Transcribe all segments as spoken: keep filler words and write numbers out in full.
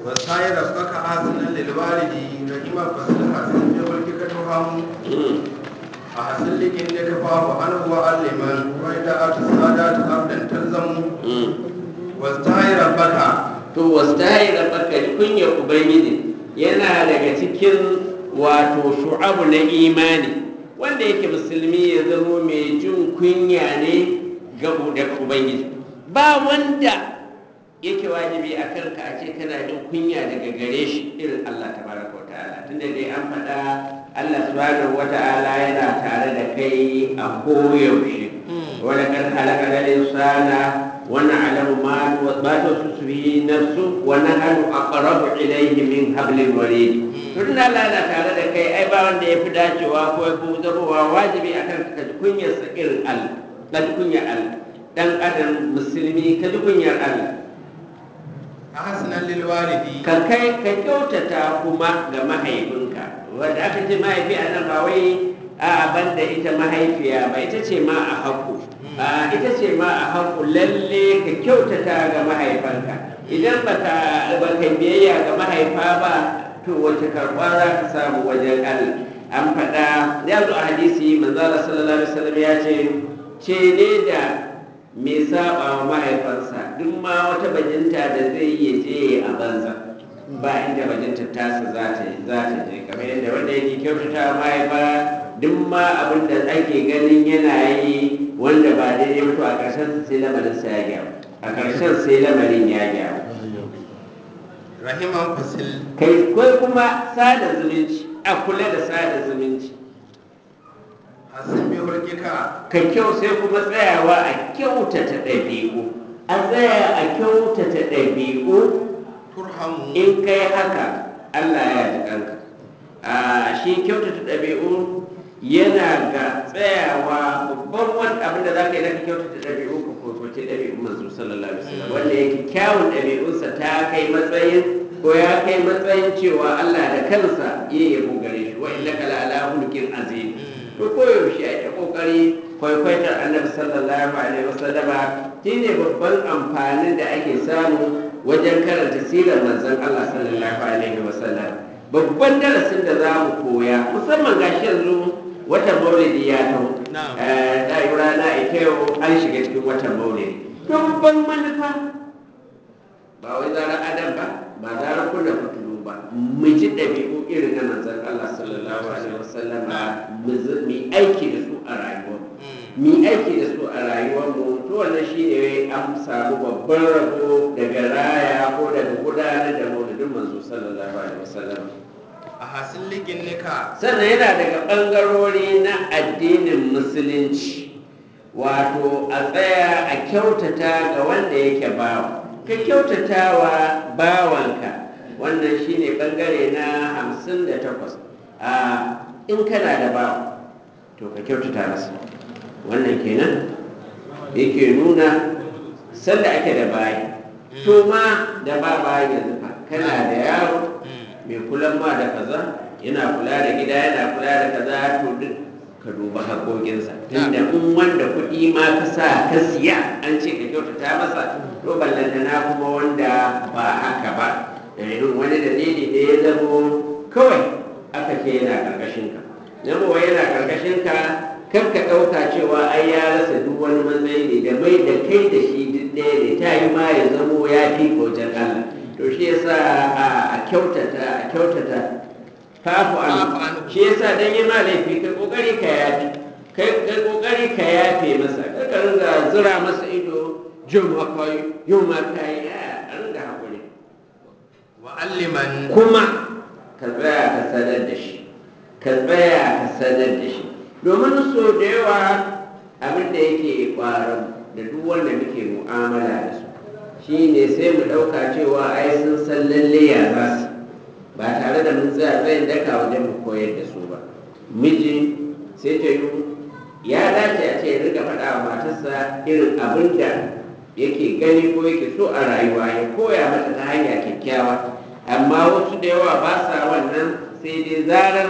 وسائر ربك أحسن للوالد رحمة فصل حسن بملكك تفهم أحسن لك إنك فاعف عنه وعلما وإذا أتى السادات أبدا تلزم واستعي ربك. to wastahi rabbaka kunya ubangiji yana daga cikin wato shu'abu na imani wanda yake musulmi ya zamo mai jin kunya ne ga da ubangiji. Ba wanda yake wajibi a kanka a ce kana jin kunya daga gare shi irin Allah tabaraka wa ta'ala, tunda dai an faɗa Allah subhanahu wa ta'ala yana tare da kai a koyaushe. wani kan halaka da insana wani alamu ma ta su yi nafsu wani hannu a ƙarabu ilaihi min hablin warid. tun da Allah yana tare da kai ai ba wanda ya fi dacewa ko ya fi zamowa wajibi a kan ka ji kunyarsa irin Allah, ka ji kunyar Allah. Dan adam musulmi ka ji kunyar Allah. Ahsanan lil walidi. Ka kai ka kyautata kuma ga mahaifinka. Wanda aka ce mahaifi a nan ba wai a banda ita mahaifiya ba, ita ce ma a haƙu. a ita ce ma a haƙu lalle ka kyautata ga mahaifanka. Idan ba ka biyayya ga mahaifa ba to wace karɓa za ka samu wajen Allah. An faɗa ya zo a hadisi manzo Allah sallallahu alaihi wasallam ya ce ce ne da mai saba wa mahaifansa duk ma wata bajinta da zai yi je a banza, ba inda bajinta tasa za ta za ta je. Kamar yadda wanda yake kyautata wa mahaifa duk ma abin da ake ganin yana yi wanda ba daidai mutu a ƙarshen sai lamarin sa ya gyaru, a ƙarshen sai lamarin ya gyaru. Rahiman fasil. Kai kai kuma sada zumunci, a kula da sada zumunci. Hasan bi hulkika. Ka kyau sai kuma tsayawa a kyautata ɗabi'u, a tsaya a kyautata ɗabi'u. Turhamu. In kai haka Allah ya ji kanka. A shi kyautata ɗabi'u yana ga tsayawa babban wani abin da za ka yi na kyautata ɗabi'u ka kwakwace ɗabi'un manzo sallallahu alaihi wasallam wanda yake kyawun ɗabi'unsa ta kai matsayin ko ya kai matsayin cewa Allah da kansa ya yabo gare shi wa innaka la ala hulqin azim. To koyaushe a ta kokari kwaikwaitar annabi sallallahu alaihi wasallama shine babban amfanin da ake samu wajen karanta sirar manzon Allah sallallahu alaihi wasallam. Babban darasin da za mu koya musamman gashi yanzu watan maulidi ya taho, da yi rana ita yau an shiga cikin watan maulidi. Babban manufa ba wai zarar adam ba, ba zarar kunna fitulu ba, mu ji ɗabi'u irin na manzon Allah sallallahu alaihi wasallam, mu aiki da su a rayuwar mu aiki da su a rayuwar mu to wannan shine an samu babban rabo daga raya ko daga gudanar da maulidin manzo sallallahu alaihi wasallam. A hasin ligin nika. Sannan yana daga ɓangarori na addinin musulunci, wato a tsaya a kyautata ga wanda yake bawa, ka kyautata wa bawanka. Wannan shine ɓangare na hamsin da takwas. A in kana da bawa to ka kyautata masa. Wannan kenan yake nuna sanda ake da bayi, to ma da ba bayi yanzu fa kana da yaro mai kula ma da kaza, yana kula da gida, yana kula da kaza, to duk ka duba haƙoƙinsa. Tunda in wanda kuɗi ma ka sa ka siya an ce ka kyautata masa, to ballantana kuma wanda ba haka ba. Irin wani dalili da ya zamo kawai aka ce yana ƙarƙashinka. Zama yana ƙarƙashinka kar ka ɗauka cewa ai ya rasa duk wani matsayi ne da mai da kai da shi duk ɗaya ne, ta yi ma ya zamo ya fi wajen Allah. To shi yasa a kyautata a kyautata fafu an shi yasa dan yi ma laifi kai kokari ka yafi kai kai kokari ka yafe masa, kar ka ringa zura masa ido jin ma kai yau ma kai a ringa hakuri. Wa alliman. Kuma ka tsaya ka sanar da shi, ka tsaya ka sanar da shi, domin so da yawa abin da yake ƙwaron da duk wanda muke mu'amala da su shi ne sai mu ɗauka cewa ai sun san lalle ya za su, ba tare da mun tsaya tsayin daka wajen mu koyar da su ba. Miji sai ta yi ya dace a ce ya riga faɗa wa matarsa irin abin da yake gani ko yake so a rayuwa, ya koya mata ta hanya kyakkyawa. Amma wasu da yawa ba sa wannan, sai dai zarar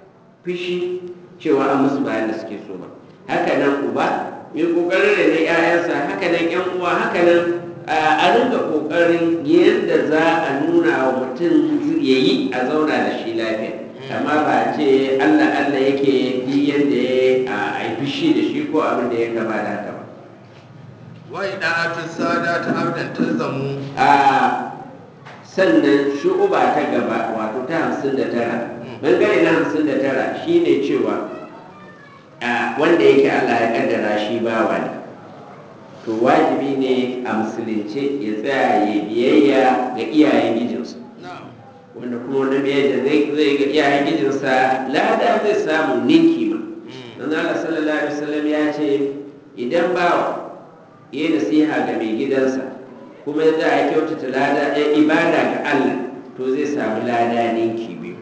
fushi cewa an musu bayan da suke so ba. Haka nan uba mai ƙoƙarin da ne 'ya'yansa, haka nan 'yan uwa, haka nan a ringa ƙoƙarin yadda za a nuna wa mutum ya yi a zauna da shi lafiya amma ba ce allah allah yake yi yadda ya a yi fushi da shi ko abin da ya kama da haka ba. wai da'atun sada ta abdan talzamu a sannan shu'uba ta gaba wato ta hamsin da tara bangare na hamsin da tara shine cewa wanda yake allah ya kaddara shi bawa ne to wajibi ne a musulunci ya tsaya ya biyayya ga iyayen gijinsa wanda kuma wanda biyayya zai zai ga iyayen gijinsa lada zai samu ninki ma don Allah sallallahu alaihi wasallam ya ce idan bawa ya nasiha ga mai gidansa kuma ya tsaya kyautata lada ya ibada ga Allah to zai samu lada ninki biyu.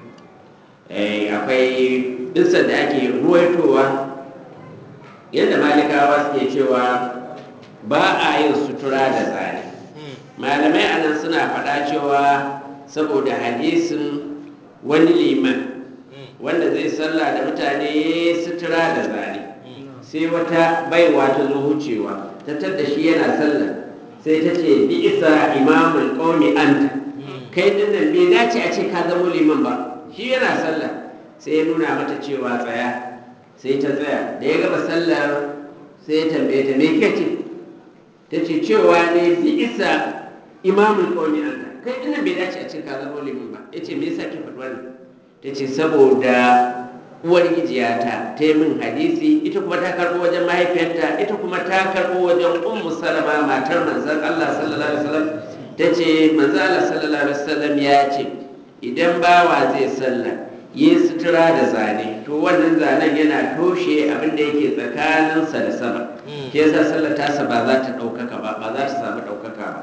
Akwai dinsa da ake ruwaitowa yadda malikawa suke cewa ba a yin sutura da zane malamai anan suna faɗa cewa saboda hadisin wani liman wanda zai sallah da mutane sutura da zane sai wata baiwa ta zo wucewa ta tadda shi yana sallah sai ta ce bi isa imamul qaumi anta kai din nan bai dace a ce ka zama liman ba shi yana sallah sai ya nuna mata cewa tsaya sai ta tsaya da ya gama sallar sai ya tambaye ta me kace ta ce cewa ne bi isa imamul qaumi anta kai ina bai dace a ce ka zama liman ba yace me yasa ki faɗi wannan ta ce saboda uwar gijiyata ta yi min hadisi ita kuma ta karɓo wajen mahaifiyarta ita kuma ta karɓo wajen ummu salama matar manzon Allah sallallahu alaihi wasallam ta ce manzon Allah sallallahu alaihi wasallam ya ce idan bawa zai sallah yi sutura da zane to wannan zanen yana toshe abin da yake tsakaninsa da sama ke yasa sallar tasa ba za ta ɗaukaka ba ba za ta samu ɗaukaka ba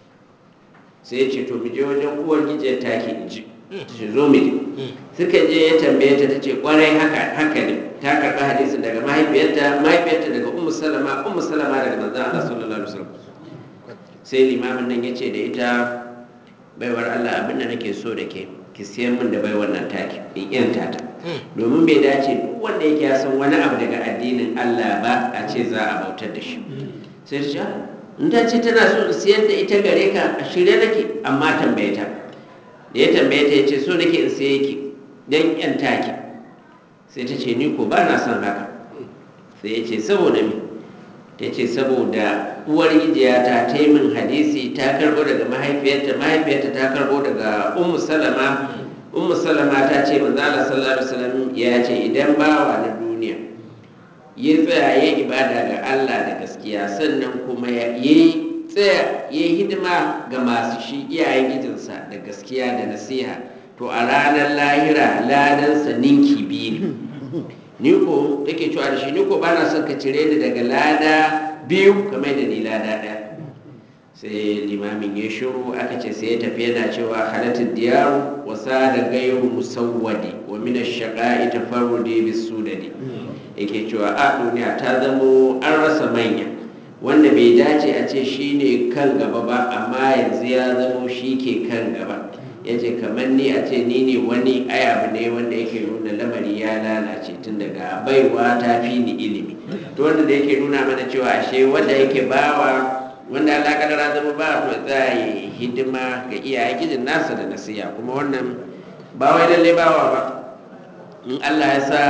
sai ce to mu je wajen uwar gijiyar take in ji ta ce zo mu je suka je ya tambaye ta ta ce kwarai haka haka ne ta karɓi hadisin daga mahaifiyarta mahaifiyarta daga ummu salama ummu salama daga manzon Allah sallallahu alaihi wasallam sai limamin nan ya ce da ita baiwar Allah abin da nake so da ke ki siyan min da bai wannan taki in yanta ta domin bai dace duk wanda yake ya san wani abu daga addinin Allah ba a ce za a bautar da shi sai ta ce in ta ce tana so in siyar da ita gare ka a shirye nake amma tambaye ta da ya tambaye ta ya ce so nake in siye ki dan yanta ki sai ta ce ni ko ba na son haka sai ya ce saboda me ta ce saboda uwar gijiyata ta yi min hadisi ta karbo daga mahaifiyarta mahaifiyarta ta karbo daga ummu salama ummu salama ta ce manzo Allah sallallahu alaihi wasallam ya ce idan bawa na duniya ya tsaya ya ibada ga Allah da gaskiya sannan kuma ya yi tsaya ya hidima ga masu shi iyayen gijinsa da gaskiya da nasiha to a ranar lahira ladansa ninki biyu ne ni ko take cewa da shi ni ko ba na son ka cire ni daga lada biyu kamar da ni lada ɗaya sai limamin ya shiru aka ce sai ya tafi yana cewa halatul diyaru wa sada gairu musawwadi wa min ash-shaqa'i tafarrudi bis-sudadi yake cewa a duniya ta zamo an rasa manya wanda bai dace a ce shine kan gaba ba amma yanzu ya zamo shi ke kan gaba ya ce kamar ni a ce ni ne wani ayabu ne wanda yake nuna lamari ya lalace tun daga baiwa ta fi ni ilimi to wanda da yake nuna mana cewa ashe wanda yake bawa wanda Allah kadara zama ba to zai hidima ga iyaye gidin nasa da nasiya kuma wannan ba wai lalle bawa ba in Allah ya sa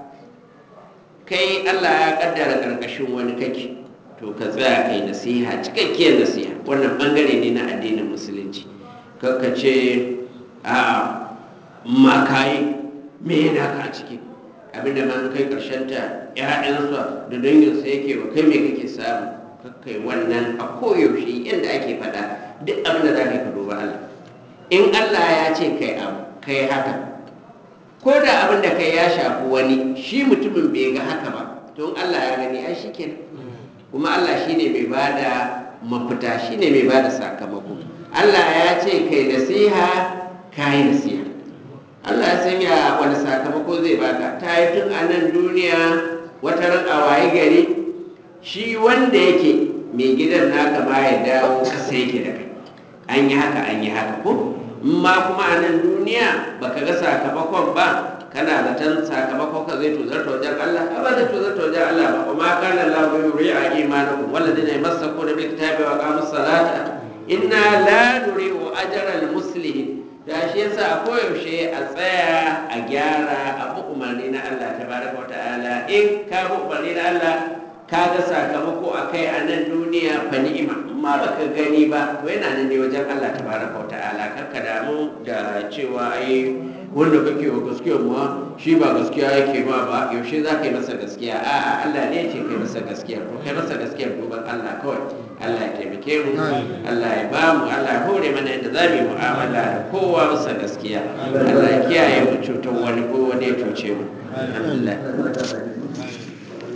kai Allah ya kaddara karkashin wani kake to ka tsaya kai nasiha cikakkiyar nasiha wannan bangare ne na addinin musulunci kakka ce a makayi me yana ka a ciki abinda ma kai karshen ta ƴaƴansa da danginsa yake wa kai me kake samu kakkai wannan a koyaushe yadda ake faɗa duk abin da za ka yi ka duba Allah in Allah ya ce kai abu kai haka ko da abin da kai ya shafi wani shi mutumin bai ga haka ba to in Allah ya gani ai shikenan kuma Allah shine mai bada mafita shine mai bada sakamako Allah ya ce kai nasiha kai nasiha Allah ya sanya wani sakamako zai baka ta yi tun a nan duniya wata ran a waye gari shi wanda yake mai gidan naka ma ya dawo kasa yake da kai an yi haka an yi haka ko ma kuma a nan duniya baka ga sakamakon ba kana zaton sakamakon ka zai tozarta wajen Allah ba zai tozarta wajen Allah ba kuma kana Allah bai yuri a imanakum walladina yamassaku bil kitabi wa qamus salata inna la nuri'u ajral muslimin da shi yasa a koyaushe a tsaya a gyara abu umarni na Allah tabaraka wa ta'ala in ka bi umarni na Allah ka ga sakamako a kai a nan duniya fa ni'ima amma baka gani ba to yana nan ne wajen Allah tabaraka wa ta'ala karka damu da cewa ai wanda kake wa gaskiya ma shi ba gaskiya yake ma ba yaushe za ka yi masa gaskiya a'a Allah ne yake kai masa gaskiya to kai masa gaskiya duban Allah kawai Allah ya taimake mu Allah ya ba mu Allah ya hore mana yadda za mu yi mu'amala da kowa masa gaskiya Allah ya kiyaye mu cutar wani ko wani ya cuce mu alhamdulillah